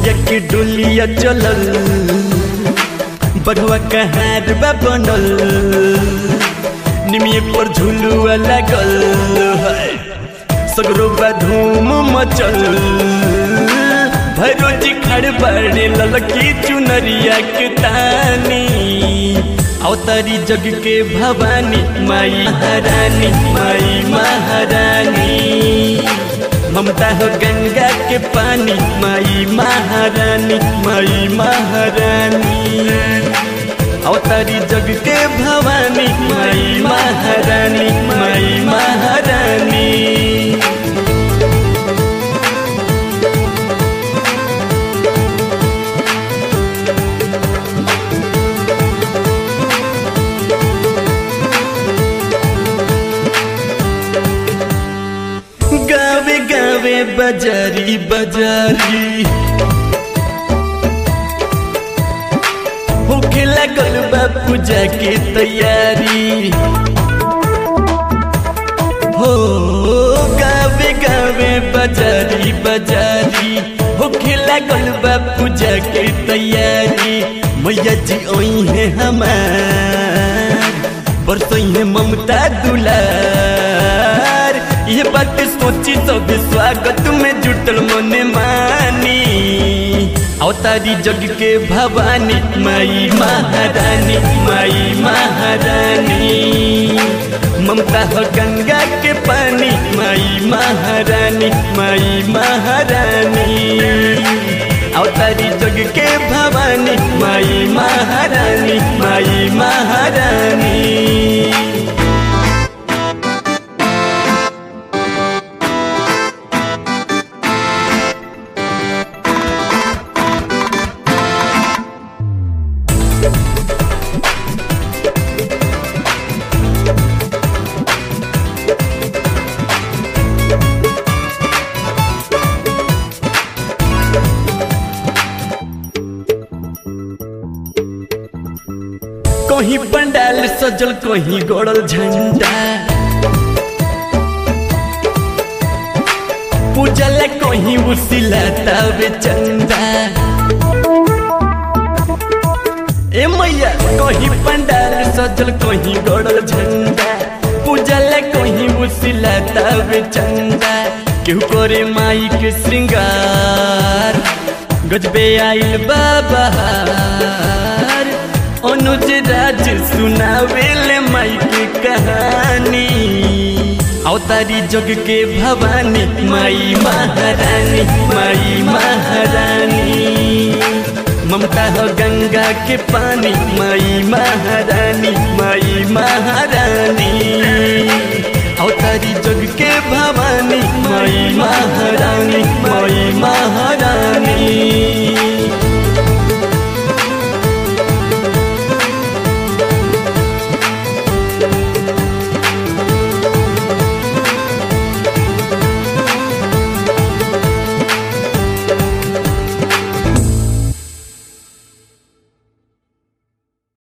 मैया के डोलिया चलल बघवा कहार बा बनल निमिये पर झुलुआ लागल सगरो बा धूम मचल भैरोजी खड़ बड़े ललकी चुनरिया के तानी अवतारी जग के भवानी माई महारानी माई महारानी ममता हो गंगा के पानी माई महारानी माई महारानी अवतारी जग के भवानी माई महारानी माई महारानी गावे गावे बजारी बजारी होखे लागल बा पूजा के तैयारी हो गावे गावे बजारी बजारी होखे लागल बा पूजा के तैयारी मैया जी ओई है हमार बरसोई है ममता दुलार ये बात सोची सब स्वागत में जुटल मने मानी अवतारी जग के भवानी माई महारानी माई महारानी ममता हो गंगा के पानी माई महारानी माई महारानी अवतारी जग के भवानी माई महारानी माई महारानी कहीं पंडाल सजल कहीं गड़ल झंडा पूजल कहीं उसिलाता वे चंदा ए मैया कहीं पंडाल सजल कहीं गड़ल झंडा पूजल कहीं उसिलाता वे चंदा केहू करे माई के श्रृंगार गजबे आइल बाबा अनुज राज सुनावेले माई की कहानी अवतारी जग के भवानी माई महारानी माई महारानी ममता हो गंगा के पानी माई महारानी